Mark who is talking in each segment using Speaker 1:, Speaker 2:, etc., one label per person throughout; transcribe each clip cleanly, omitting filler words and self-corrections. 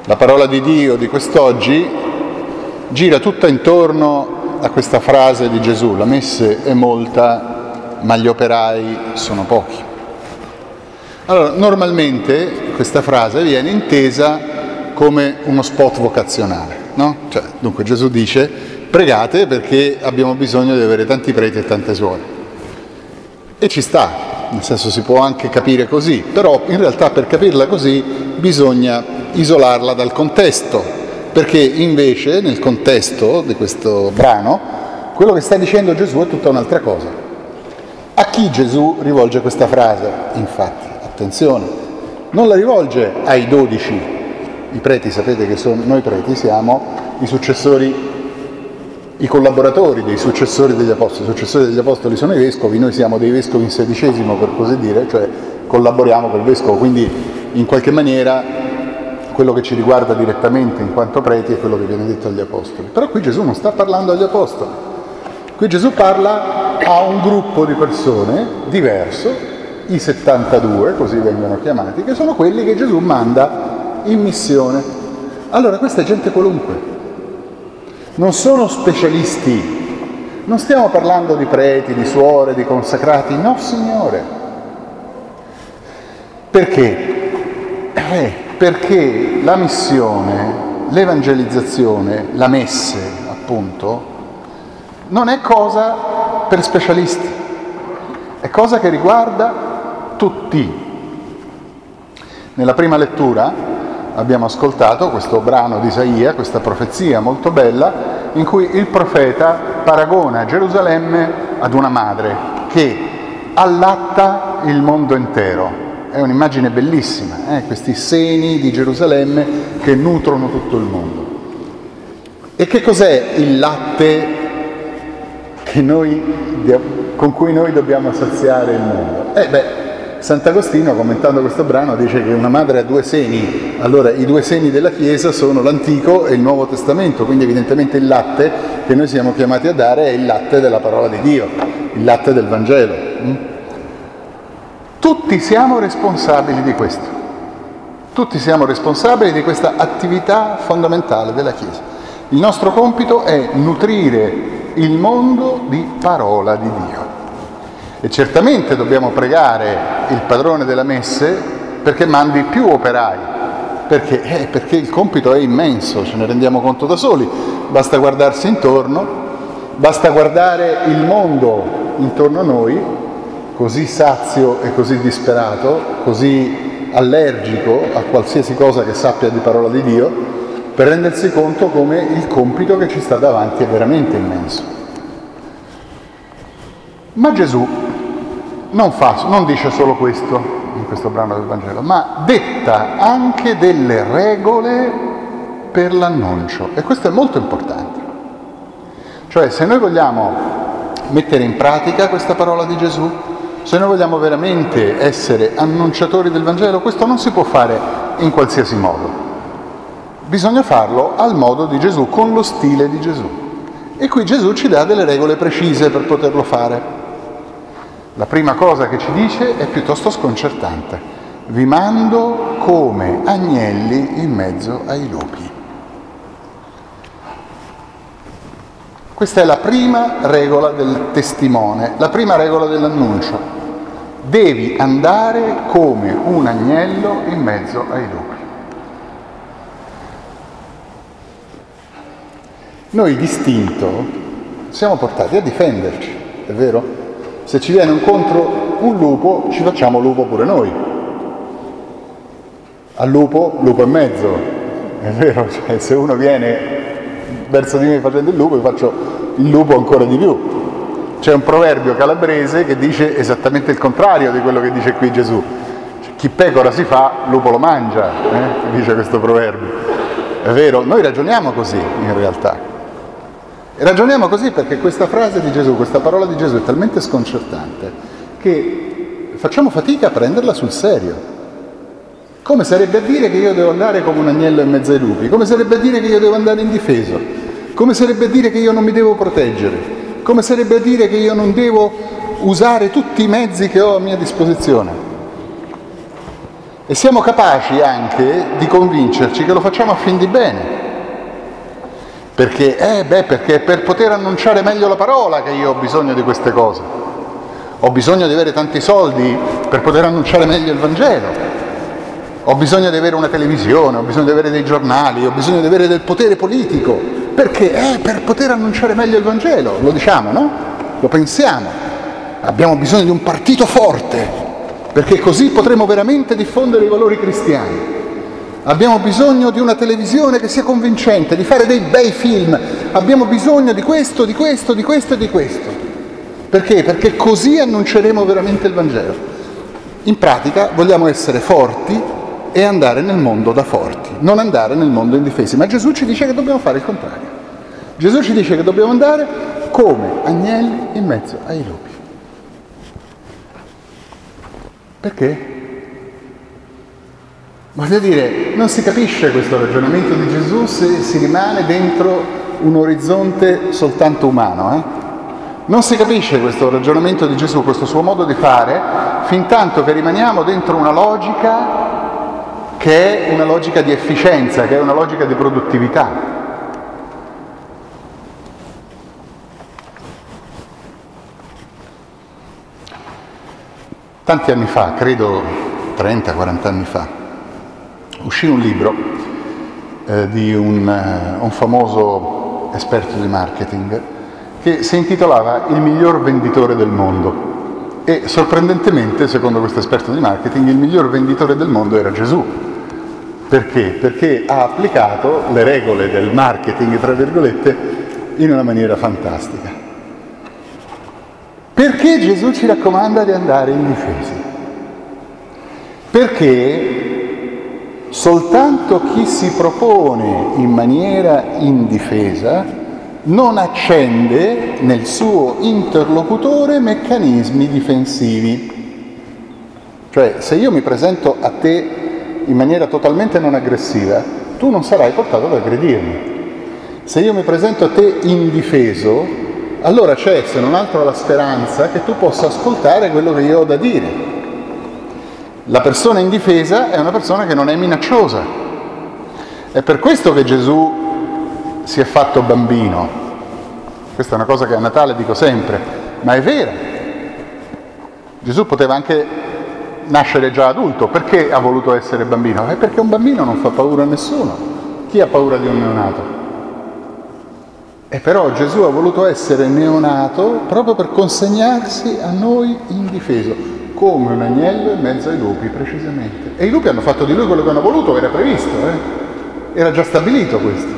Speaker 1: La parola di Dio di quest'oggi gira tutta intorno a questa frase di Gesù: la messe è molta, ma gli operai sono pochi. Allora, normalmente questa frase viene intesa come uno spot vocazionale, no? Dunque Gesù dice: pregate perché abbiamo bisogno di avere tanti preti e tante suore. E ci sta, nel senso si può anche capire così, però in realtà per capirla così bisogna isolarla dal contesto, perché invece nel contesto di questo brano quello che sta dicendo Gesù è tutta un'altra cosa. A chi Gesù rivolge questa frase? Infatti, attenzione, non la rivolge ai 12, i preti, sapete che noi preti siamo i successori, i collaboratori dei successori degli apostoli. I successori degli apostoli sono i vescovi, noi siamo dei vescovi in sedicesimo, per così dire, cioè collaboriamo col vescovo, quindi in qualche maniera quello che ci riguarda direttamente in quanto preti è quello che viene detto agli apostoli. Però qui Gesù non sta parlando agli apostoli, qui Gesù parla a un gruppo di persone diverso, i 72, così vengono chiamati, che sono quelli che Gesù manda in missione. Allora questa è gente qualunque, non sono specialisti, non stiamo parlando di preti, di suore, di consacrati, no Signore. Perché? Perché la missione, l'evangelizzazione, la messe, appunto, non è cosa per specialisti, è cosa che riguarda tutti. Nella prima lettura abbiamo ascoltato questo brano di Isaia, questa profezia molto bella, in cui il profeta paragona Gerusalemme ad una madre che allatta il mondo intero. È un'immagine bellissima, questi seni di Gerusalemme che nutrono tutto il mondo. E che cos'è il latte con cui noi dobbiamo saziare il mondo? Sant'Agostino, commentando questo brano, dice che una madre ha due seni. Allora, i due seni della Chiesa sono l'Antico e il Nuovo Testamento, quindi evidentemente il latte che noi siamo chiamati a dare è il latte della parola di Dio, il latte del Vangelo. Tutti siamo responsabili di questo, tutti siamo responsabili di questa attività fondamentale della Chiesa. Il nostro compito è nutrire il mondo di parola di Dio. E certamente dobbiamo pregare il padrone della messe perché mandi più operai, perché il compito è immenso, ce ne rendiamo conto da soli, basta guardarsi intorno, basta guardare il mondo intorno a noi, così sazio e così disperato, così allergico a qualsiasi cosa che sappia di parola di Dio, per rendersi conto come il compito che ci sta davanti è veramente immenso. Ma Gesù non dice solo questo in questo brano del Vangelo, ma detta anche delle regole per l'annuncio, e questo è molto importante. Cioè, se noi vogliamo mettere in pratica questa parola di Gesù, se noi vogliamo veramente essere annunciatori del Vangelo, questo non si può fare in qualsiasi modo. Bisogna farlo al modo di Gesù, con lo stile di Gesù. E qui Gesù ci dà delle regole precise per poterlo fare. La prima cosa che ci dice è piuttosto sconcertante: vi mando come agnelli in mezzo ai lupi. Questa è la prima regola del testimone, la prima regola dell'annuncio. Devi andare come un agnello in mezzo ai lupi. Noi d'istinto siamo portati a difenderci, è vero? Se ci viene incontro un lupo, ci facciamo lupo pure noi. Al lupo, lupo e mezzo, è vero? Cioè, se uno viene verso di me facendo il lupo, io faccio il lupo ancora di più. C'è un proverbio calabrese che dice esattamente il contrario di quello che dice qui Gesù. Chi pecora si fa, lupo lo mangia, dice questo proverbio. È vero, noi ragioniamo così in realtà. E ragioniamo così perché questa frase di Gesù, questa parola di Gesù è talmente sconcertante che facciamo fatica a prenderla sul serio. Come sarebbe a dire che io devo andare come un agnello in mezzo ai lupi? Come sarebbe a dire che io devo andare indifeso? Come sarebbe a dire che io non mi devo proteggere? Come sarebbe a dire che io non devo usare tutti i mezzi che ho a mia disposizione? E siamo capaci anche di convincerci che lo facciamo a fin di bene. Perché è per poter annunciare meglio la parola che io ho bisogno di queste cose. Ho bisogno di avere tanti soldi per poter annunciare meglio il Vangelo. Ho bisogno di avere una televisione, ho bisogno di avere dei giornali, ho bisogno di avere del potere politico. Perché? Per poter annunciare meglio il Vangelo. Lo diciamo, no? Lo pensiamo. Abbiamo bisogno di un partito forte, perché così potremo veramente diffondere i valori cristiani. Abbiamo bisogno di una televisione che sia convincente, di fare dei bei film. Abbiamo bisogno di questo, di questo, di questo e di questo. Perché? Perché così annunceremo veramente il Vangelo. In pratica vogliamo essere forti e andare nel mondo da forti, non andare nel mondo indifesi. Ma Gesù ci dice che dobbiamo fare il contrario. Gesù ci dice che dobbiamo andare come agnelli in mezzo ai lupi. Perché? Voglio dire, non si capisce questo ragionamento di Gesù se si rimane dentro un orizzonte soltanto umano. Non si capisce questo ragionamento di Gesù, questo suo modo di fare, fin tanto che rimaniamo dentro una logica che è una logica di efficienza, che è una logica di produttività. Tanti anni fa, credo 30-40 anni fa, uscì un libro di un famoso esperto di marketing che si intitolava Il miglior venditore del mondo. E sorprendentemente, secondo questo esperto di marketing, il miglior venditore del mondo era Gesù. Perché? Perché ha applicato le regole del marketing, tra virgolette, in una maniera fantastica. Perché Gesù ci raccomanda di andare indifesi? Perché soltanto chi si propone in maniera indifesa non accende nel suo interlocutore meccanismi difensivi. Cioè, se io mi presento a te in maniera totalmente non aggressiva, tu non sarai portato ad aggredirmi. Se io mi presento a te indifeso, allora c'è, se non altro, la speranza che tu possa ascoltare quello che io ho da dire. La persona indifesa è una persona che non è minacciosa. È per questo che Gesù si è fatto bambino. Questa è una cosa che a Natale dico sempre, ma è vera. Gesù poteva anche nascere già adulto. Perché ha voluto essere bambino? È perché un bambino non fa paura a nessuno. Chi ha paura di un neonato? E però Gesù ha voluto essere neonato proprio per consegnarsi a noi indifeso, come un agnello in mezzo ai lupi, precisamente. E i lupi hanno fatto di lui quello che hanno voluto, era previsto, era già stabilito questo.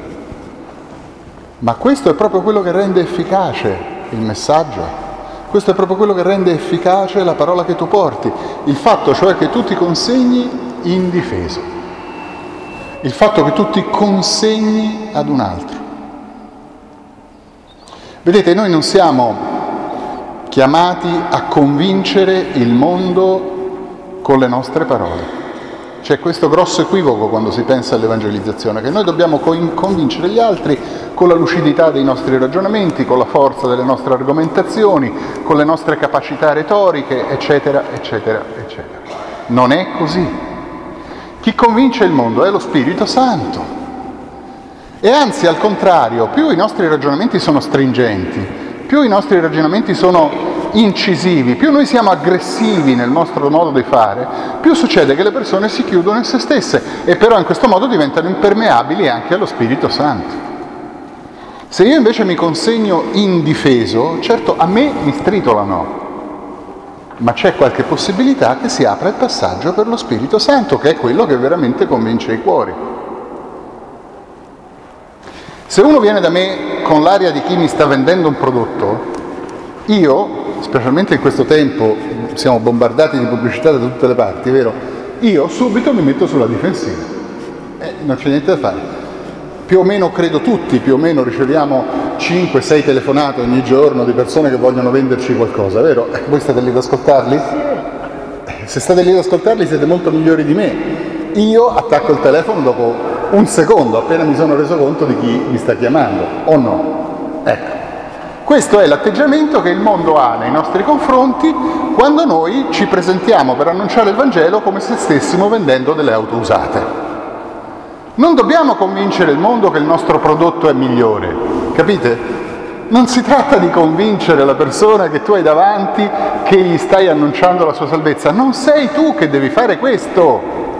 Speaker 1: Ma questo è proprio quello che rende efficace il messaggio, questo è proprio quello che rende efficace la parola che tu porti, il fatto cioè che tu ti consegni indifeso, il fatto che tu ti consegni ad un altro. Vedete, noi non siamo chiamati a convincere il mondo con le nostre parole. C'è questo grosso equivoco quando si pensa all'evangelizzazione, che noi dobbiamo convincere gli altri con la lucidità dei nostri ragionamenti, con la forza delle nostre argomentazioni, con le nostre capacità retoriche, eccetera, eccetera, eccetera. Non è così. Chi convince il mondo è lo Spirito Santo. E anzi, al contrario, più i nostri ragionamenti sono stringenti, più i nostri ragionamenti sono incisivi, più noi siamo aggressivi nel nostro modo di fare, più succede che le persone si chiudono in se stesse e però in questo modo diventano impermeabili anche allo Spirito Santo. Se io invece mi consegno indifeso, certo a me mi stritolano, ma c'è qualche possibilità che si apra il passaggio per lo Spirito Santo, che è quello che veramente convince i cuori. Se uno viene da me con l'aria di chi mi sta vendendo un prodotto, io, specialmente in questo tempo, siamo bombardati di pubblicità da tutte le parti, vero? Io subito mi metto sulla difensiva. Non c'è niente da fare. Più o meno, credo tutti, più o meno riceviamo 5-6 telefonate ogni giorno di persone che vogliono venderci qualcosa, vero? Voi state lì ad ascoltarli? Se state lì ad ascoltarli siete molto migliori di me. Io attacco il telefono dopo un secondo, appena mi sono reso conto di chi mi sta chiamando, o no? Ecco. Questo è l'atteggiamento che il mondo ha nei nostri confronti quando noi ci presentiamo per annunciare il Vangelo come se stessimo vendendo delle auto usate. Non dobbiamo convincere il mondo che il nostro prodotto è migliore, capite? Non si tratta di convincere la persona che tu hai davanti che gli stai annunciando la sua salvezza. Non sei tu che devi fare questo.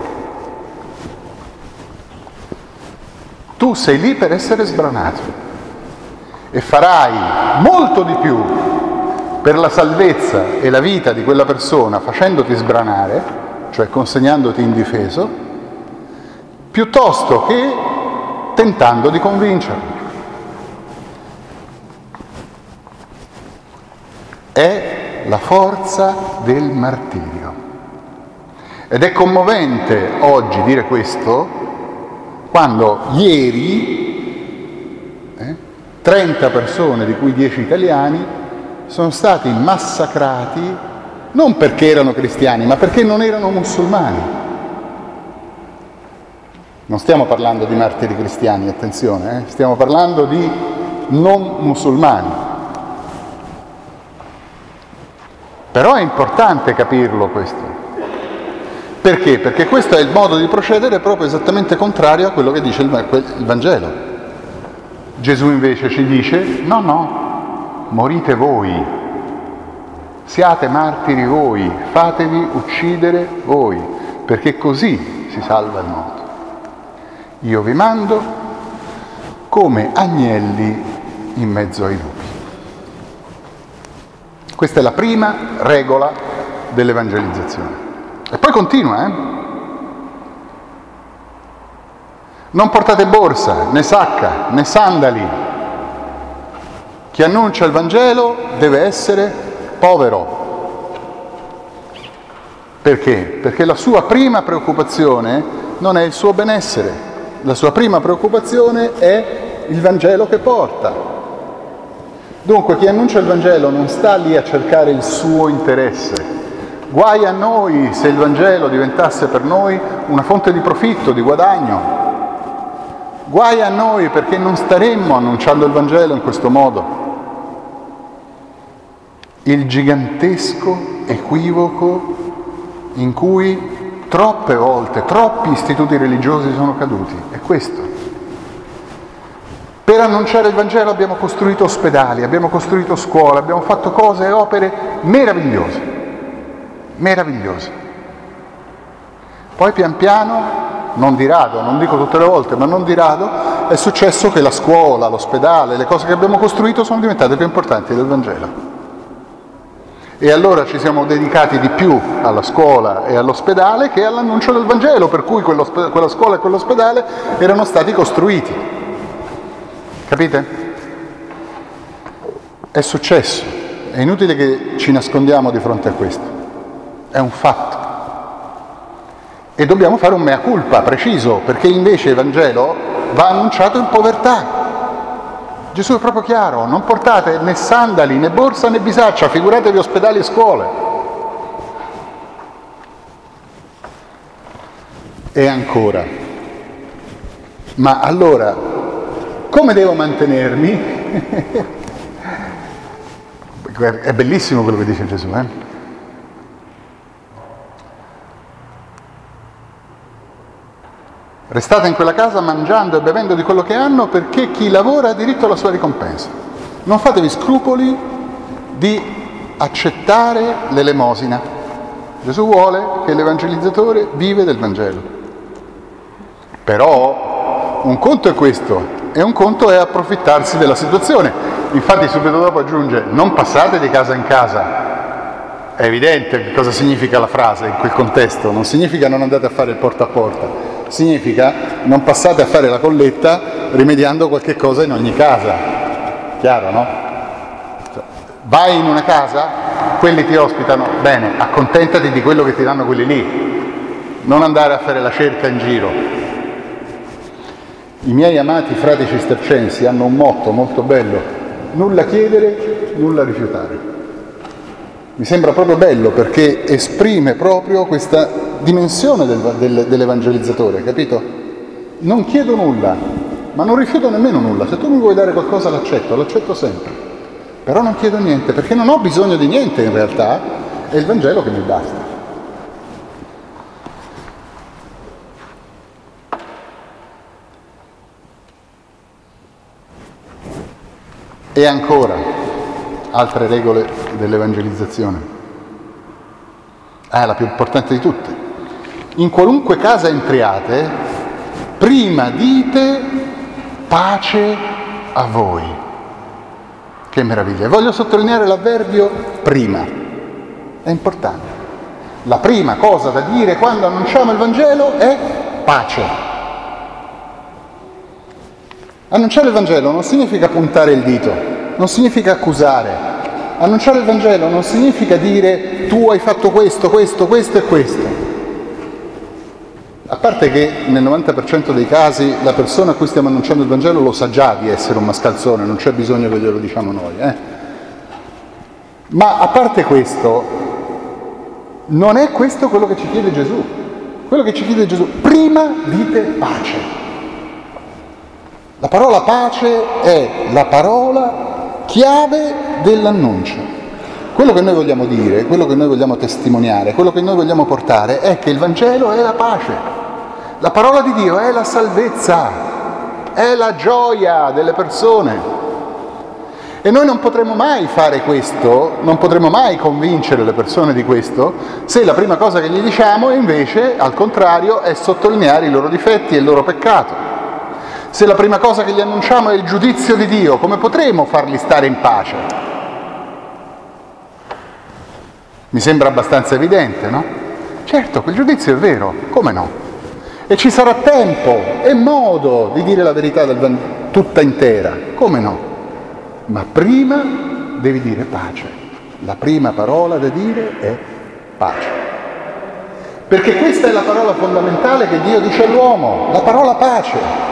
Speaker 1: Tu sei lì per essere sbranato e farai molto di più per la salvezza e la vita di quella persona facendoti sbranare, cioè consegnandoti indifeso, piuttosto che tentando di convincerlo. È la forza del martirio. Ed è commovente oggi dire questo, quando ieri 30 persone, di cui 10 italiani, sono stati massacrati non perché erano cristiani, ma perché non erano musulmani. Non stiamo parlando di martiri cristiani, attenzione, stiamo parlando di non musulmani. Però è importante capirlo questo. Perché? Perché questo è il modo di procedere proprio esattamente contrario a quello che dice il Vangelo. Gesù invece ci dice: no, morite voi, siate martiri voi, fatevi uccidere voi, perché così si salva il mondo. Io vi mando come agnelli in mezzo ai lupi. Questa è la prima regola dell'evangelizzazione. E poi continua, Non portate borsa, né sacca, né sandali. Chi annuncia il Vangelo deve essere povero. Perché? Perché la sua prima preoccupazione non è il suo benessere, la sua prima preoccupazione è il Vangelo che porta. Dunque chi annuncia il Vangelo non sta lì a cercare il suo interesse. Guai a noi se il Vangelo diventasse per noi una fonte di profitto, di guadagno. Guai a noi perché non staremmo annunciando il Vangelo in questo modo. Il gigantesco equivoco in cui troppe volte, troppi istituti religiosi sono caduti è questo. Per annunciare il Vangelo abbiamo costruito ospedali, abbiamo costruito scuole, abbiamo fatto cose e opere meravigliose, meravigliose. Poi pian piano, non di rado, non dico tutte le volte, ma non di rado, è successo che la scuola, l'ospedale, le cose che abbiamo costruito sono diventate più importanti del Vangelo. E allora ci siamo dedicati di più alla scuola e all'ospedale che all'annuncio del Vangelo, per cui quella scuola e quell'ospedale erano stati costruiti. Capite? È successo, è inutile che ci nascondiamo di fronte a questo, è un fatto. E dobbiamo fare un mea culpa preciso, perché invece il Vangelo va annunciato in povertà. Gesù è proprio chiaro: non portate né sandali, né borsa, né bisaccia, figuratevi ospedali e scuole. E ancora, ma allora come devo mantenermi? È bellissimo quello che dice Gesù, Restate in quella casa mangiando e bevendo di quello che hanno, perché chi lavora ha diritto alla sua ricompensa. Non fatevi scrupoli di accettare l'elemosina. Gesù vuole che l'evangelizzatore vive del Vangelo. Però un conto è questo, e un conto è approfittarsi della situazione. Infatti subito dopo aggiunge: non passate di casa in casa. È evidente cosa significa la frase in quel contesto. Non significa non andate a fare il porta a porta, significa non passate a fare la colletta rimediando qualche cosa in ogni casa. Chiaro, no? Vai in una casa, quelli ti ospitano, bene, accontentati di quello che ti danno quelli lì, non andare a fare la cerca in giro. I miei amati frati cistercensi hanno un motto molto bello: nulla chiedere, nulla rifiutare. Mi sembra proprio bello, perché esprime proprio questa dimensione dell'evangelizzatore, capito? Non chiedo nulla, ma non rifiuto nemmeno nulla. Se tu mi vuoi dare qualcosa l'accetto sempre. Però non chiedo niente, perché non ho bisogno di niente in realtà, è il Vangelo che mi basta. E ancora, altre regole dell'evangelizzazione. La più importante di tutte. In qualunque casa entriate, prima dite pace a voi. Che meraviglia. Voglio sottolineare l'avverbio prima. È importante. La prima cosa da dire quando annunciamo il Vangelo è pace. Annunciare il Vangelo non significa puntare il dito, non significa accusare. Annunciare il Vangelo non significa dire tu hai fatto questo, questo, questo e questo. A parte che nel 90% dei casi la persona a cui stiamo annunciando il Vangelo lo sa già di essere un mascalzone, non c'è bisogno che glielo diciamo noi. Ma a parte questo, non è questo quello che ci chiede Gesù. Quello che ci chiede Gesù, prima dite pace. La parola pace è la parola chiave dell'annuncio. Quello che noi vogliamo dire, quello che noi vogliamo testimoniare, quello che noi vogliamo portare è che il Vangelo è la pace. La parola di Dio è la salvezza, è la gioia delle persone. E noi non potremo mai fare questo, non potremo mai convincere le persone di questo, se la prima cosa che gli diciamo invece, al contrario, è sottolineare i loro difetti e il loro peccato. Se la prima cosa che gli annunciamo è il giudizio di Dio, come potremo farli stare in pace? Mi sembra abbastanza evidente, no? Certo, quel giudizio è vero, come no? E ci sarà tempo e modo di dire la verità tutta intera, come no? Ma prima devi dire pace. La prima parola da dire è pace. Perché questa è la parola fondamentale che Dio dice all'uomo, la parola pace.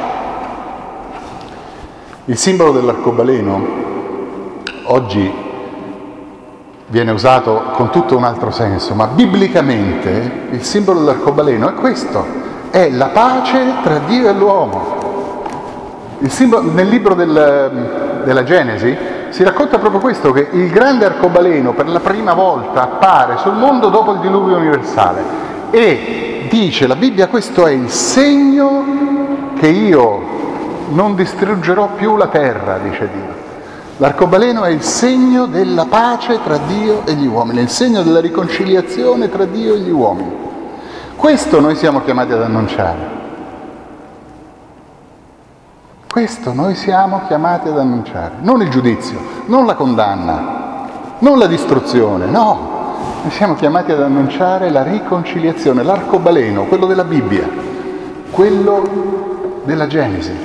Speaker 1: Il simbolo dell'arcobaleno oggi viene usato con tutto un altro senso, ma biblicamente il simbolo dell'arcobaleno è questo, è la pace tra Dio e l'uomo. Nel libro della Genesi si racconta proprio questo, che il grande arcobaleno per la prima volta appare sul mondo dopo il diluvio universale e dice la Bibbia: questo è il segno che io non distruggerò più la terra, dice Dio. L'arcobaleno è il segno della pace tra Dio e gli uomini, è il segno della riconciliazione tra Dio e gli uomini. Questo noi siamo chiamati ad annunciare. Questo noi siamo chiamati ad annunciare. Non il giudizio, non la condanna, non la distruzione, no. Noi siamo chiamati ad annunciare la riconciliazione, l'arcobaleno, quello della Bibbia, quello della Genesi.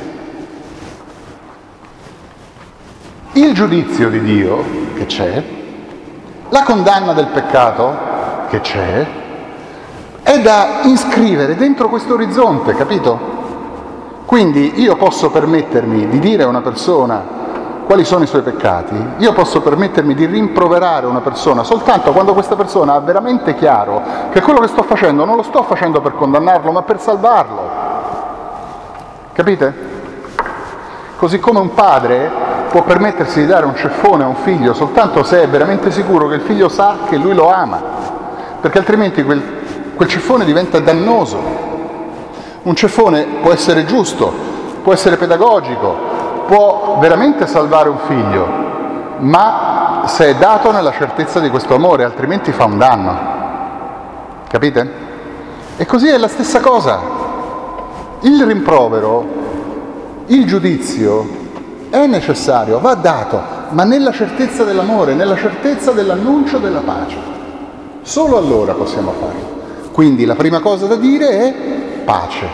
Speaker 1: Il giudizio di Dio, che c'è, la condanna del peccato, che c'è, è da iscrivere dentro questo orizzonte, capito? Quindi io posso permettermi di dire a una persona quali sono i suoi peccati, io posso permettermi di rimproverare una persona soltanto quando questa persona ha veramente chiaro che quello che sto facendo non lo sto facendo per condannarlo, ma per salvarlo. Capite? Così come un padre può permettersi di dare un ceffone a un figlio soltanto se è veramente sicuro che il figlio sa che lui lo ama, perché altrimenti quel ceffone diventa dannoso. Un ceffone può essere giusto, può essere pedagogico, può veramente salvare un figlio, ma se è dato nella certezza di questo amore, altrimenti fa un danno. Capite? E così è la stessa cosa. Il rimprovero, il giudizio è necessario, va dato, ma nella certezza dell'amore, nella certezza dell'annuncio della pace. Solo allora possiamo farlo. Quindi la prima cosa da dire è pace.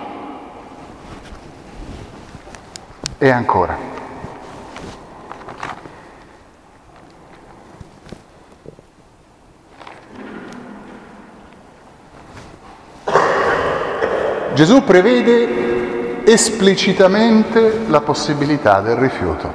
Speaker 1: E ancora. Gesù prevede esplicitamente la possibilità del rifiuto.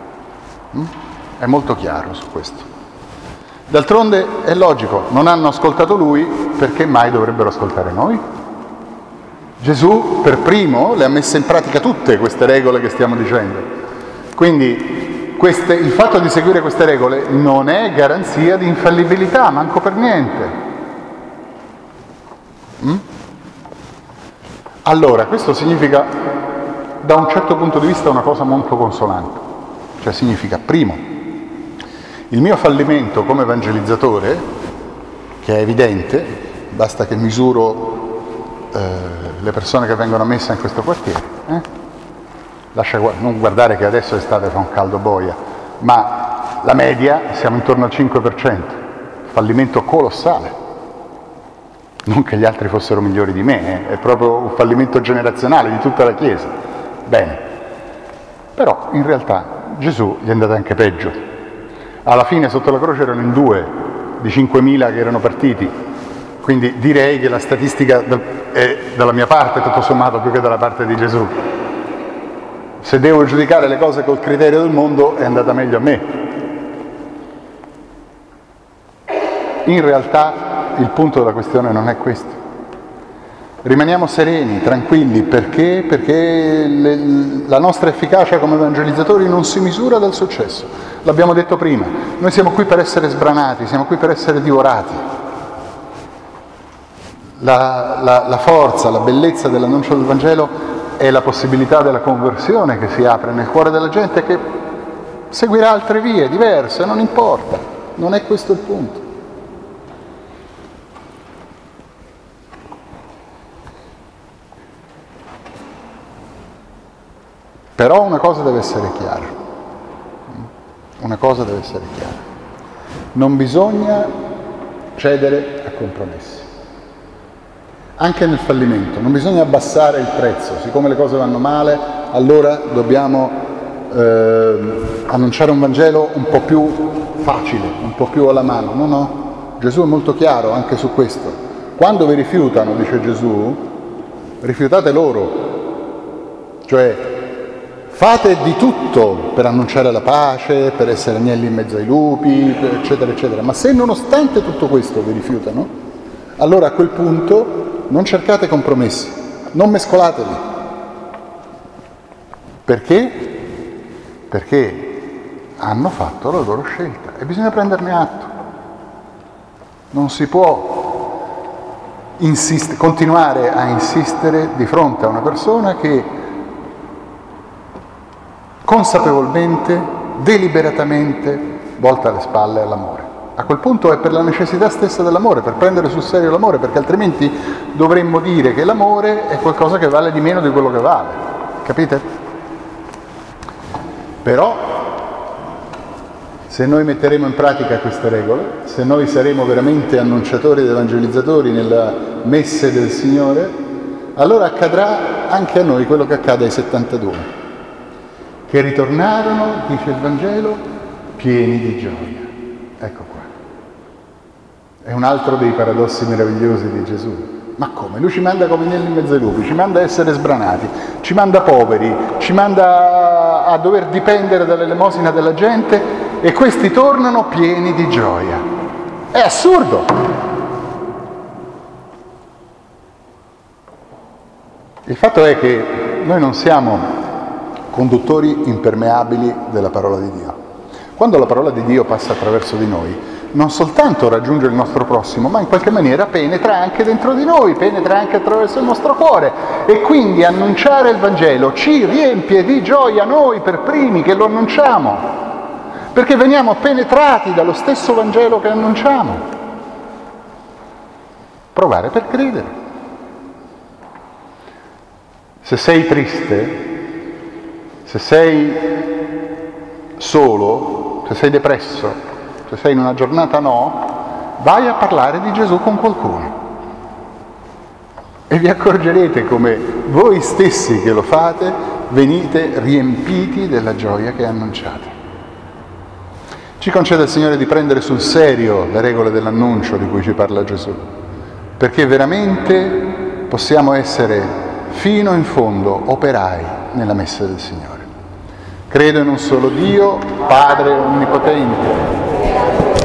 Speaker 1: È molto chiaro su questo. D'altronde è logico, non hanno ascoltato lui, perché mai dovrebbero ascoltare noi? Gesù per primo le ha messe in pratica tutte queste regole che stiamo dicendo. Quindi il fatto di seguire queste regole non è garanzia di infallibilità, manco per niente. Allora, questo significa, da un certo punto di vista, una cosa molto consolante. Cioè significa, primo, il mio fallimento come evangelizzatore, che è evidente, basta che misuro le persone che vengono messe in questo quartiere. Non guardare che adesso estate fa un caldo boia, ma la media siamo intorno al 5%, fallimento colossale. Non che gli altri fossero migliori di me, è proprio un fallimento generazionale di tutta la Chiesa. Bene, però in realtà Gesù gli è andato anche peggio. Alla fine sotto la croce erano in 2 di 5.000 che erano partiti, quindi direi che la statistica è dalla mia parte tutto sommato più che dalla parte di Gesù. Se devo giudicare le cose col criterio del mondo è andata meglio a me. In realtà il punto della questione non è questo. Rimaniamo sereni, tranquilli, perché? Perché la nostra efficacia come evangelizzatori non si misura dal successo. L'abbiamo detto prima, noi siamo qui per essere sbranati, siamo qui per essere divorati. La forza, la bellezza dell'annuncio del Vangelo è la possibilità della conversione che si apre nel cuore della gente, che seguirà altre vie diverse, non importa, non è questo il punto. Però una cosa deve essere chiara, non bisogna cedere a compromessi, anche nel fallimento, non bisogna abbassare il prezzo, siccome le cose vanno male, allora dobbiamo annunciare un Vangelo un po' più facile, un po' più alla mano. No, Gesù è molto chiaro anche su questo. Quando vi rifiutano, dice Gesù, rifiutate loro, cioè fate di tutto per annunciare la pace, per essere agnelli in mezzo ai lupi, eccetera, eccetera. Ma se nonostante tutto questo vi rifiutano, allora a quel punto non cercate compromessi, non mescolateli. Perché? Perché hanno fatto la loro scelta e bisogna prenderne atto. Non si può continuare a insistere di fronte a una persona che consapevolmente, deliberatamente volta le spalle all'amore. A quel punto è per la necessità stessa dell'amore, per prendere sul serio l'amore, perché altrimenti dovremmo dire che l'amore è qualcosa che vale di meno di quello che vale. Capite? Però, se noi metteremo in pratica queste regole, se noi saremo veramente annunciatori ed evangelizzatori nella messe del Signore, allora accadrà anche a noi quello che accade ai 72. Che ritornarono, dice il Vangelo, pieni di gioia. Ecco qua. È un altro dei paradossi meravigliosi di Gesù. Ma come? Lui ci manda come agnelli in mezzo ai lupi, ci manda a essere sbranati, ci manda poveri, ci manda a dover dipendere dall'elemosina della gente e questi tornano pieni di gioia. È assurdo! Il fatto è che noi non siamo conduttori impermeabili della parola di Dio. Quando la parola di Dio passa attraverso di noi, non soltanto raggiunge il nostro prossimo, ma in qualche maniera penetra anche dentro di noi, penetra anche attraverso il nostro cuore. E quindi annunciare il Vangelo ci riempie di gioia noi per primi che lo annunciamo, perché veniamo penetrati dallo stesso Vangelo che annunciamo. Provare per credere. Se sei triste, se sei solo, se sei depresso, se sei in una giornata vai a parlare di Gesù con qualcuno e vi accorgerete come voi stessi che lo fate venite riempiti della gioia che annunciate. Ci concede il Signore di prendere sul serio le regole dell'annuncio di cui ci parla Gesù, perché veramente possiamo essere fino in fondo operai nella messa del Signore. Credo in un solo Dio, Padre Onnipotente,